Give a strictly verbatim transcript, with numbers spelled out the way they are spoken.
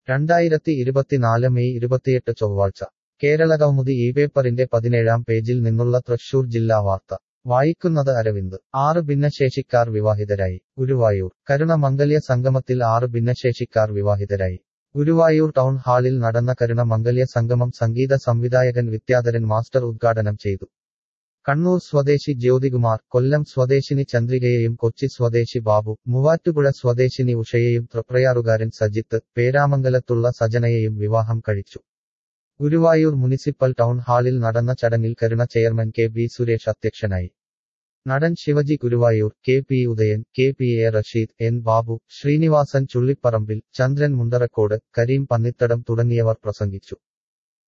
രണ്ടായിരത്തി ഇരുപത്തിനാല് മെയ് ഇരുപത്തിയെട്ട് ചൊവ്വാഴ്ച കേരളകൗമുദി ഈ പേപ്പറിന്റെ പതിനേഴാം പേജിൽ നിന്നുള്ള തൃശൂർ ജില്ലാ വാർത്ത വായിക്കുന്നത് അരവിന്ദ്. ആറ് ഭിന്നശേഷിക്കാർ വിവാഹിതരായി. ഗുരുവായൂർ കരുണമംഗല്യ സംഗമത്തിൽ ആറ് ഭിന്നശേഷിക്കാർ വിവാഹിതരായി. ഗുരുവായൂർ ടൗൺ ഹാളിൽ നടന്ന കരുണമംഗല്യ സംഗമം സംഗീത സംവിധായകൻ വിദ്യാധരൻ മാസ്റ്റർ ഉദ്ഘാടനം ചെയ്തു. കണ്ണൂർ സ്വദേശി ജ്യോതികുമാർ, കൊല്ലം സ്വദേശിനി ചന്ദ്രികയെയും കൊച്ചി സ്വദേശി ബാബു, മൂവാറ്റുപുഴ സ്വദേശിനി ഉഷയെയും തൃപ്രയാറുകാരൻ സജിത്ത്, പേരാമംഗലത്തുള്ള സജനയെയും വിവാഹം കഴിച്ചു. ഗുരുവായൂർ മുനിസിപ്പൽ ടൗൺ ഹാളിൽ നടന്ന ചടങ്ങിൽ Karuna chairman K B Suresh അധ്യക്ഷനായി. നടൻ Shivaji Guruvayur, K P Udayan, K P A Rasheed, N Babu, Sreenivasan Chullipparambil, Chandran Mundarakkode, Kareem Pannithadam തുടങ്ങിയവർ പ്രസംഗിച്ചു.